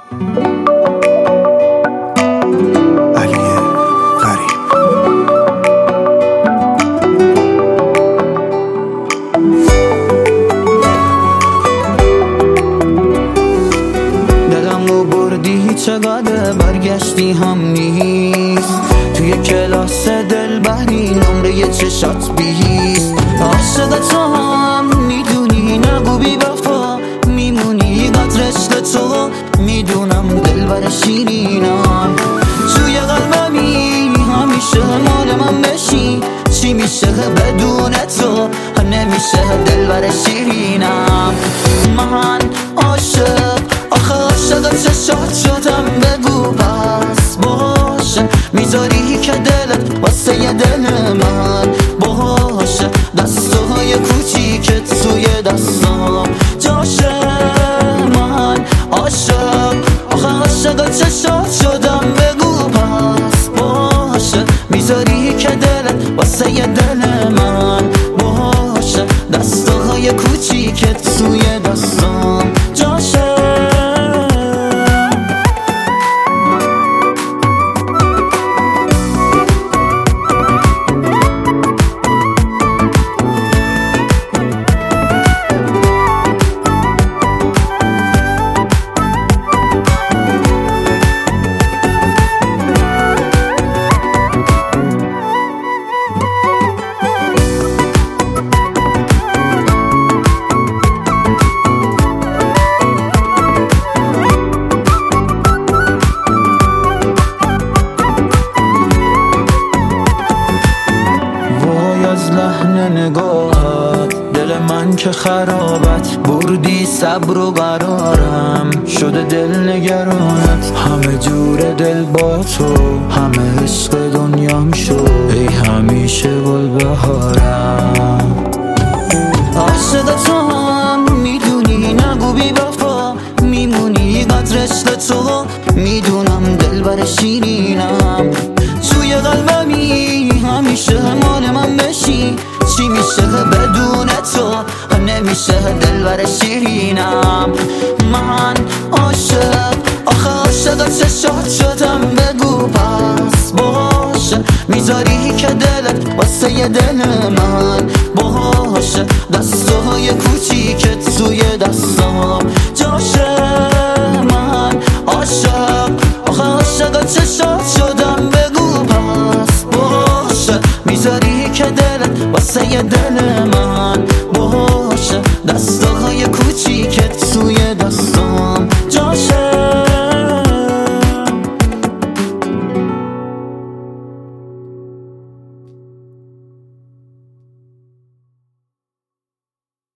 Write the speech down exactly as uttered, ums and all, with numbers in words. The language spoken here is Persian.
چقدر برگشتی هم نیست، توی کلاس دلبری نمره چشات بیست. عاشق تو هم میدونی نگو بی وفا میمونی، قدرش تو میدونم دلبر شیرینم. توی قلبمی همیشه مال من بشی، چی میشه بدون تو نمیشه دلبر شیرینم. من عاشق آخه عاشق چشات شدم، بگو پس باشه میذاری که دلت واسه یه دل من باشه، دستای کوچیکت توی دستام جاشه. من عاشق آخه عاشق چشات شدم، بگو پس باشه میذاری که دلت واسه یه دل من باشه، دستای کوچیکت توی دستام جاشه. از لحن نگاهت دل من که خرابت بردی، صبر و قرارم شده دل نگرانت. همه جور دل با تو، همه عشق دنیام شد ای همیشه گل بهارم. عاشق تو هم میدونی نگو بی وفا میمونی، قدرش تو میدونم دلبر شیرینم. توی قلبمی همیشه مال من بشی، چی میشه بدون تو نمیشه دلبر شیرینم. من عاشق آخه عاشق چشات شدم، بگو پس باشه میذاری که دلت واسه یه دل من باشه، دستای کوچیکت توی دستام جاشه. من عاشق آخه عاشق چشات شدم، بگو پس باشه میذاری که دلت واسه یه دل من باشه، دستای کوچیکت توی دستام